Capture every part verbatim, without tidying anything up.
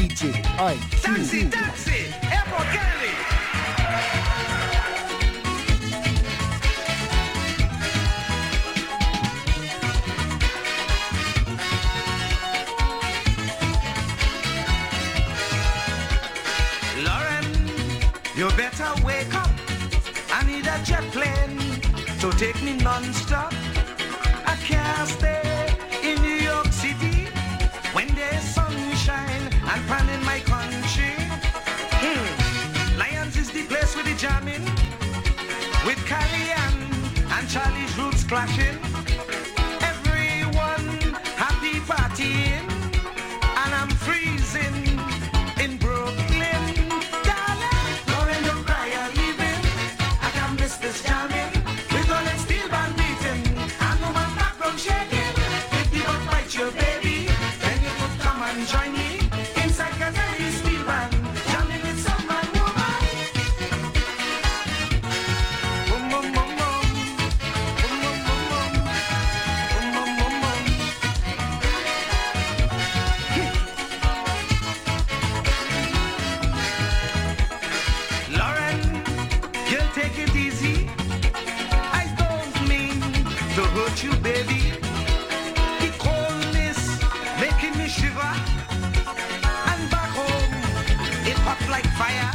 J I Q. Taxi, taxi, Airport Kennedy. You better wake up. I need a jet plane to take me non-stop. I can't stay in New York City when there's sunshine and pan in my country. Hmm. Lions is the place with the jamming, with Calian and Charlie's roots clashing. Everyone happy partying, and I'm freezing in Brooklyn. This jamming, we're gonna steel band beating, and no man background shaking. If the butt bite your baby, then you could come and join me inside Caselli's steel band, jamming with some man woman. Boom boom boom boom, boom boom boom boom, boom boom boom boom. Lauren, you'll take it easy. To hurt you, baby. The coldness making me shiver, and back home it hot like fire.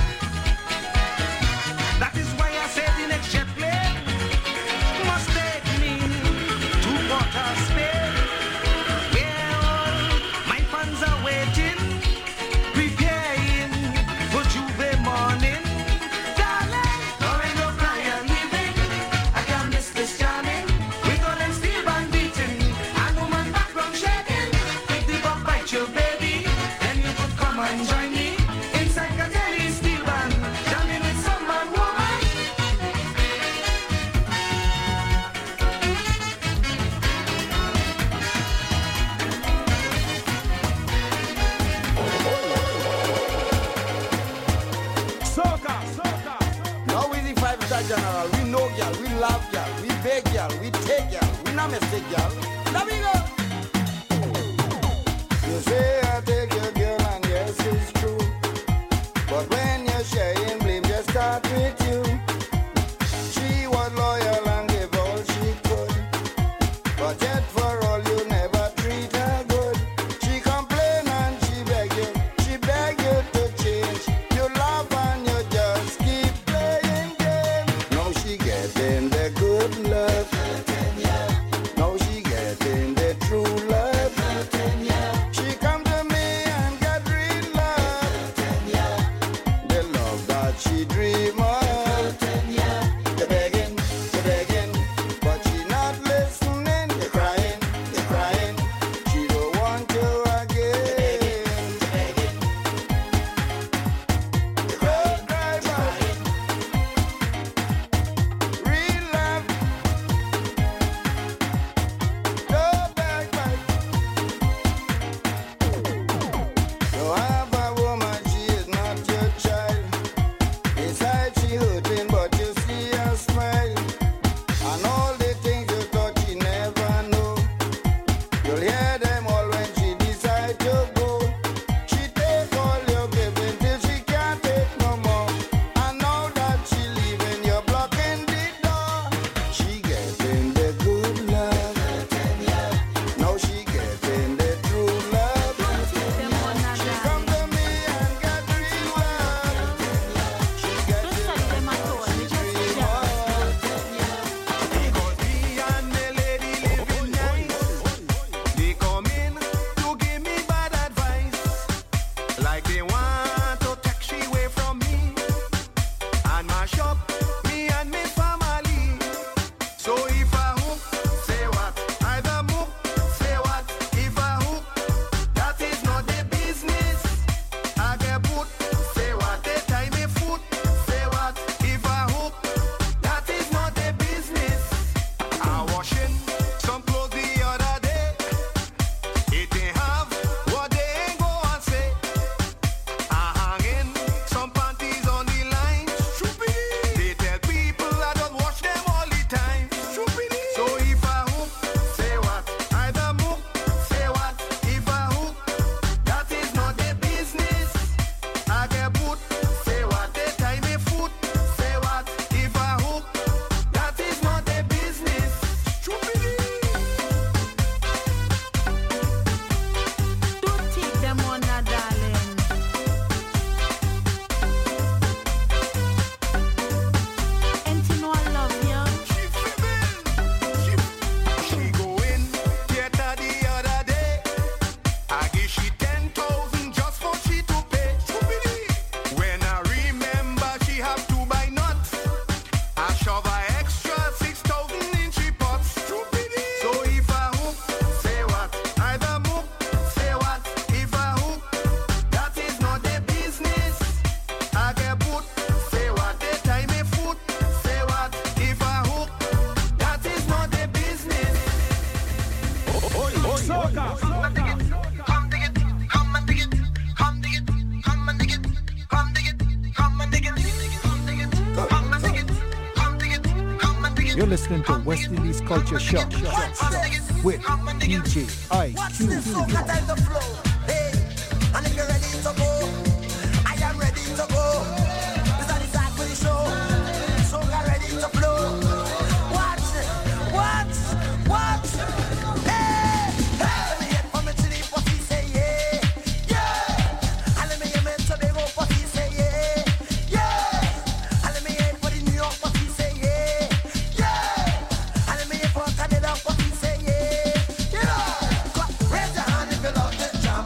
That is why I said the next jet plane must take me to Port of Spain, where all my fans are waiting, preparing for Juve morning. Darling, don't end up crying, leaving. I can't miss this jamming. Your baby, then you could come and join me inside Caselli's steel band, jamming with some man woman. Soca, soca. Now we the five-star general. We know y'all, we love y'all, we beg y'all, we take y'all, we not mistake y'all. Let me go. You say I take your girl and yes it's true, but when you're sharing blame just start with you. She was loyal and gave all she could, but yet for all you never treat her good. She complain and she beg you, she beg you to change. You love and you just keep playing games. Now she getting the good love, now she getting the You're listening to West Indies Culture Shock with D J I Q. Hey, and if you're ready to go, I am ready to go. This is exactly the show. So get ready to flow. What? What? What? Hey, hey. Let me hear from me to the pussy say yeah, yeah. And let me hear me to the go pussy say yeah, yeah. And let me hear for the New York pussy say yeah, yeah. And let me hear for Canada pussy say yeah, yeah. Raise your hand if you love this jam.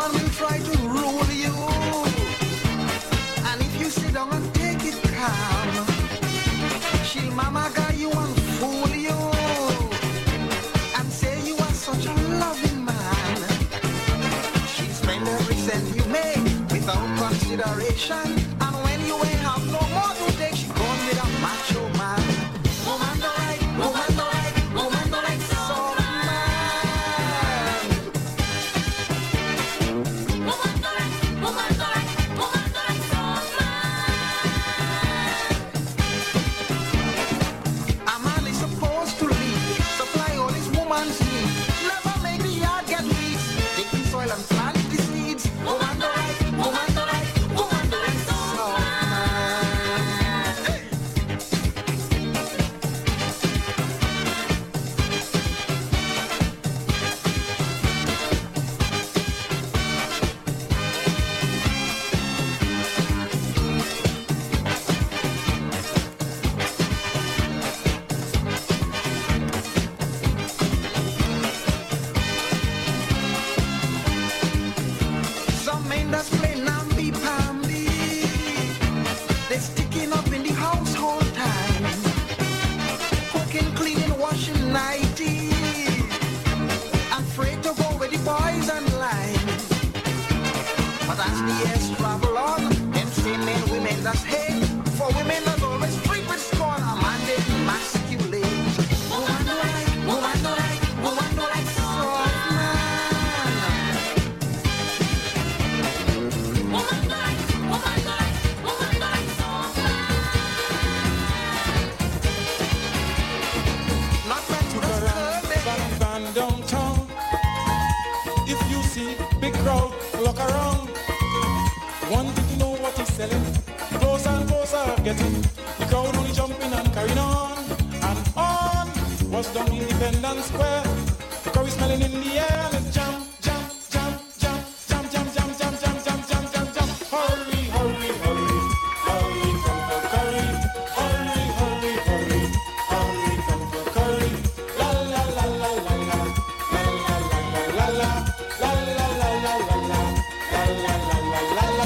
woman will try to rule you. And if you sit down and take it calm, she'll mama guy you and fool you and say you are such a loving man. She'll spend every cent you make without consideration. And when you ain't have no more to take, she gone with a macho man. Woman don't like, woman don't like, woman don't like soft man. Woman don't like, woman don't like, woman don't like soft man. A man is supposed to lead, supply all his woman's needs, never make the yard get weeds, dig the soil and plant the seeds. Woman don't like, woman don't like, woman don't like soft man. Hey. Some men that's play namby-pamby, they sticking up in the household time, cooking, cleaning, washing, nighty, and afraid to go with the boys and line. But as the years travel on, them same men, women that's hate, for women that always treat with scorn, a man they emasculate. Woman don't like, woman don't like, woman don't like soft man. Woman don't like, woman don't like, woman don't like soft man. Not meant to Van, disturb van, van downtown. If you see big crowd, look around. Wanting to know what he's selling. Closer and closer getting. The crowd only jumping and carrying on and on. Was down Independence Square. The curry smelling in the air and it's jump, jump, jump, jump, jump, jump, jump, jump, jump, jump, jump, jump, jump. Hurry, hurry, hurry, hurry, come for curry. Hurry, hurry, hurry, hurry, come for curry. La la la la la la, la la la la la, la la la la la la, la la la la la.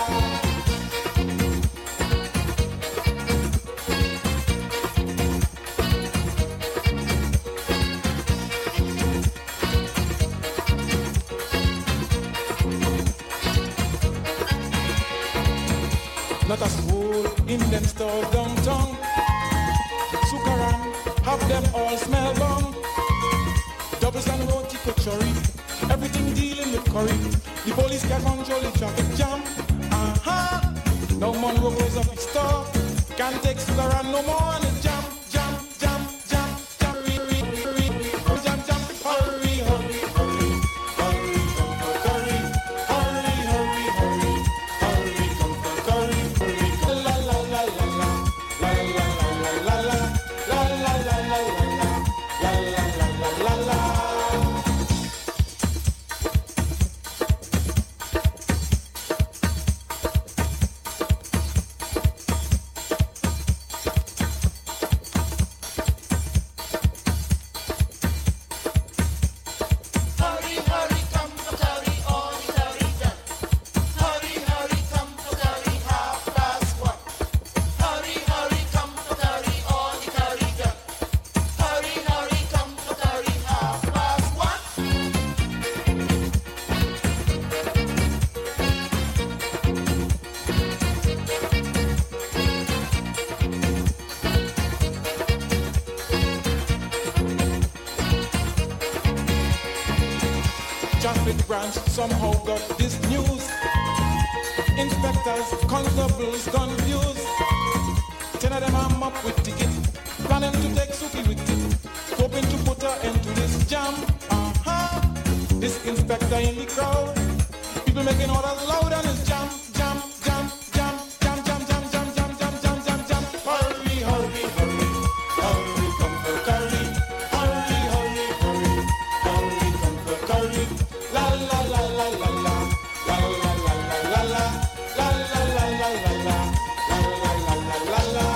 Not a school in them stores downtown. Sukaran, have them all smell bomb. Doubles and roti kachori, everything dealing with curry. The police can't control the traffic jam. Uh-huh. No Monroe goes up its store. Can't take Sukaran no more and it jam, jam, jam, jam, jam, re, re, re, re, re, jam, jam. Hurry, hurry, hurry, hurry, come for curry. Hurry, hurry, hurry, hurry, come for curry. Hurry, come la la la la la, la la la la la la, la la la la la la, la la la la la la. Traffic branch somehow got this news. Inspectors, constables confused. Ten of them arm up with ticket, planning to take Suki with it, hoping to put her into this jam. Uh-huh. This inspector in the crowd, people making orders loud and it's jam, jam, jam, jam, jam, jam, jam, jam, jam, jam, jam, jam, jam. Hurry, hurry, hurry, hurry, come for curry. Hurry, hurry, hurry, hurry, come for curry. La la la la la la, la la la la la la, la la la la la la, la la la la la la.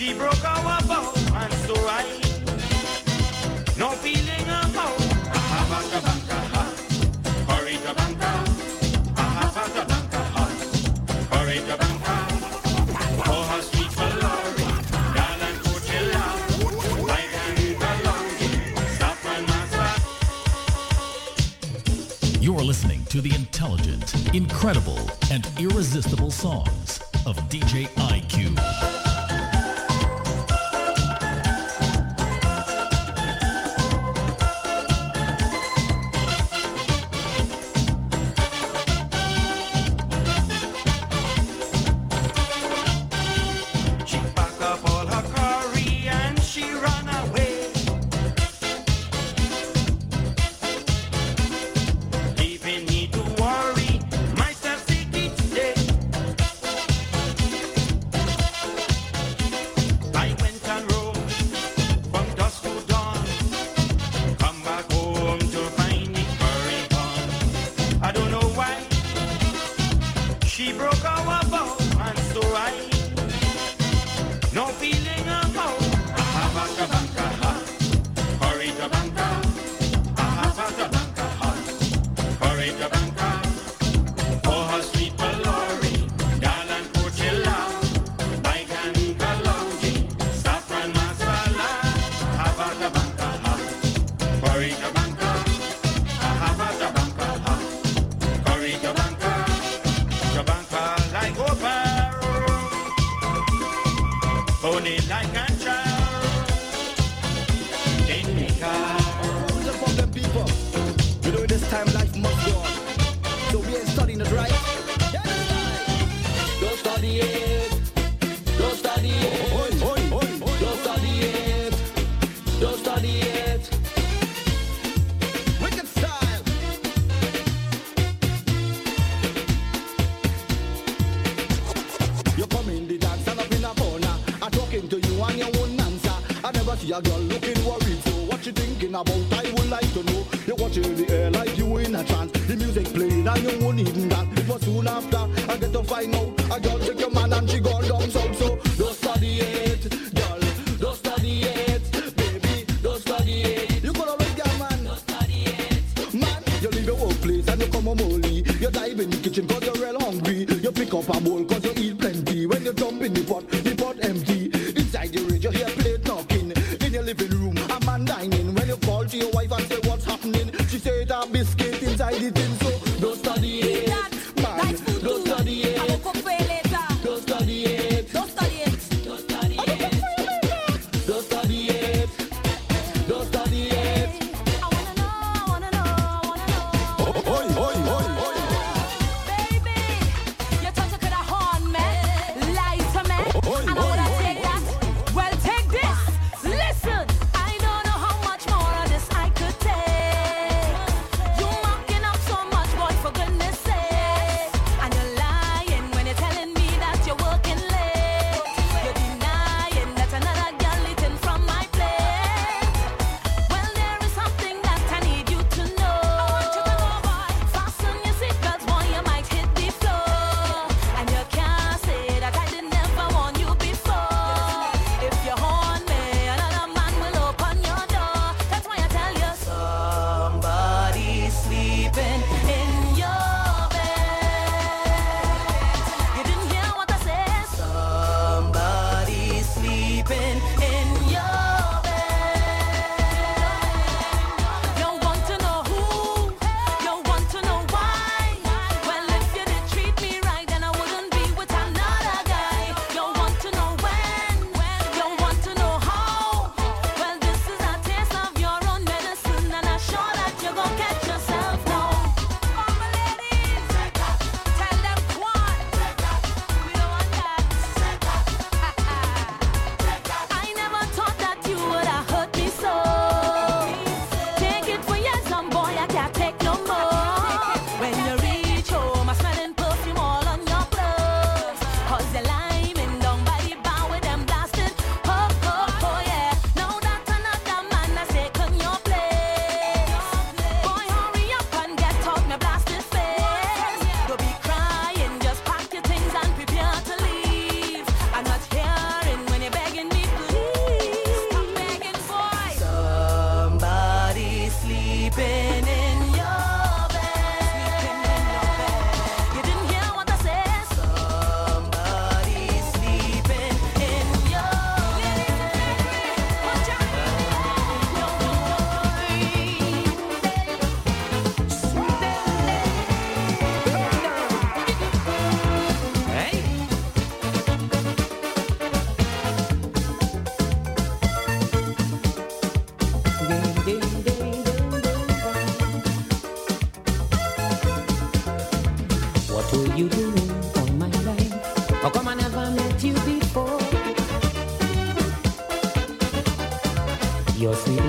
She broke our bow, and so I no feeling about. Aha, baka, baka, ha. Corridor banka. Aha, baka, baka, ha. Corridor banka. For her sweet Valori, darling Coachella, like an Galongi, Saffron Massa. You're listening to the intelligent, incredible, and irresistible songs of D J I Q. Baby, you touch a horn, man.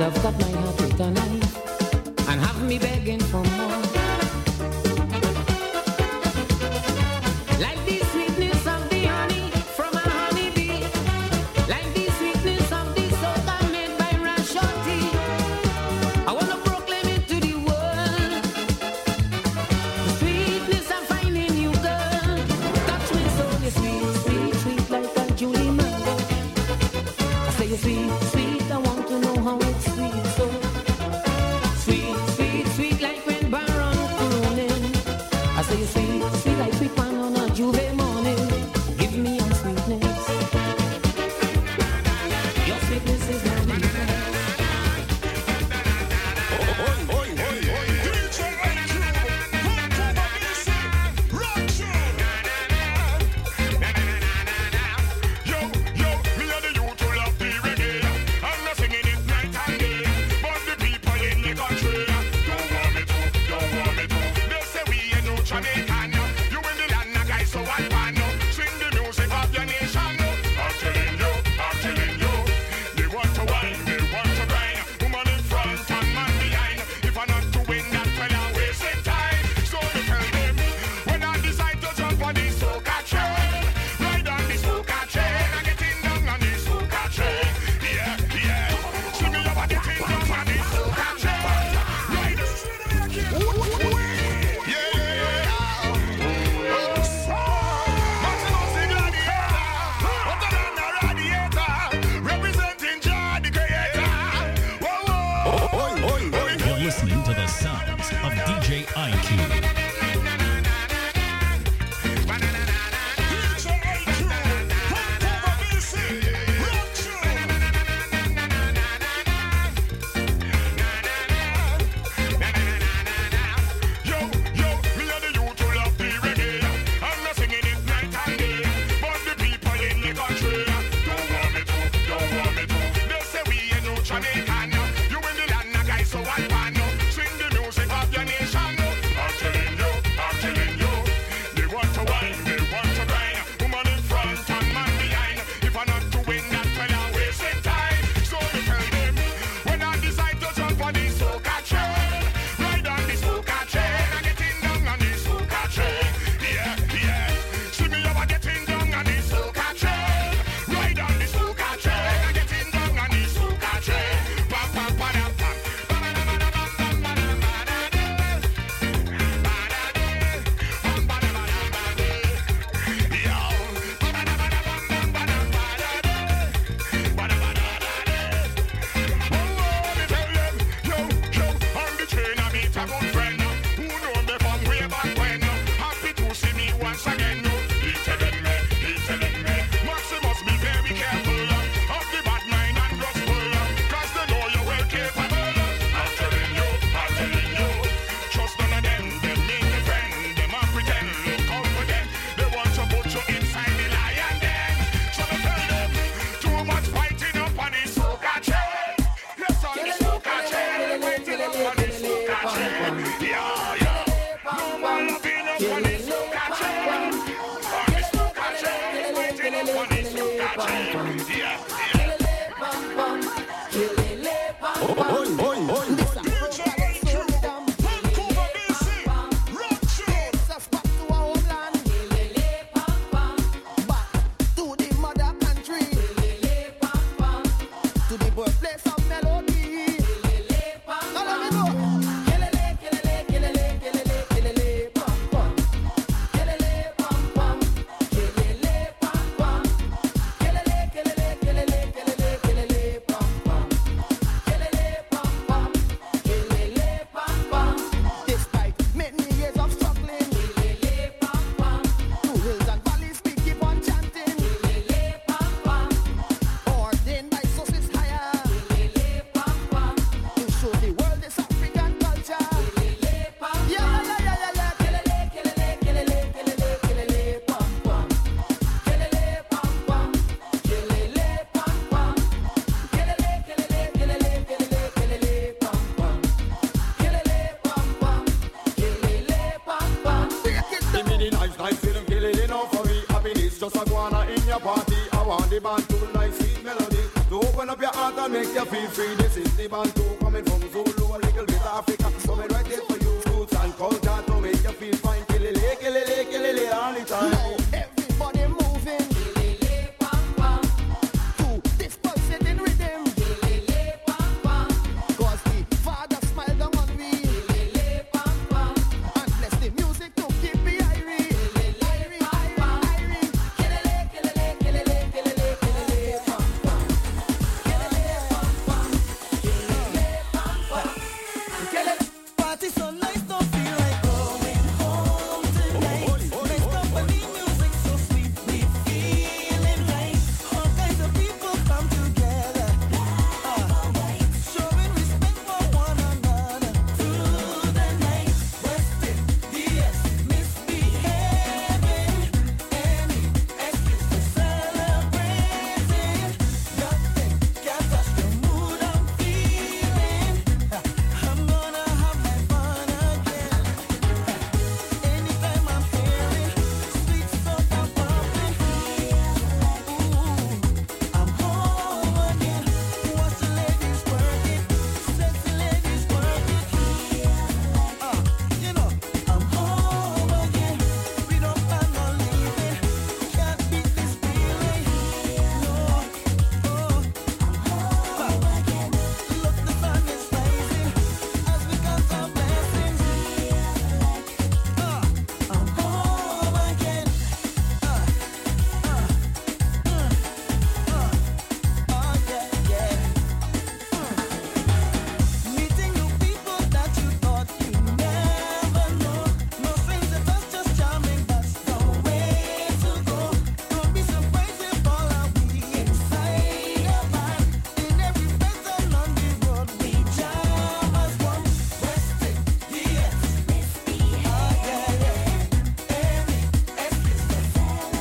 love got my heart with a knife and have me begging for more. Like the sweetness of the honey from a honeybee, like the sweetness of the soda made by Rashoti. I wanna proclaim it to the world, the sweetness I'm finding you, girl. Touch me so you're sweet, sweet, sweet like a Julie mango. I say you're sweet, sweet, I want to know how it's sweet, so sweet, sweet, sweet like when Baron pruning. I say you're sweet, sweet like sweet pan on a Juve morning. Give me your sweetness, your sweetness is my weakness. Listening to the sounds of D J I Q. Just a guana in your party. I want the band to like sweet melody. To open up your heart and make you feel free. This is the Bantu coming from Zulu, a little bit Africa. So me right there.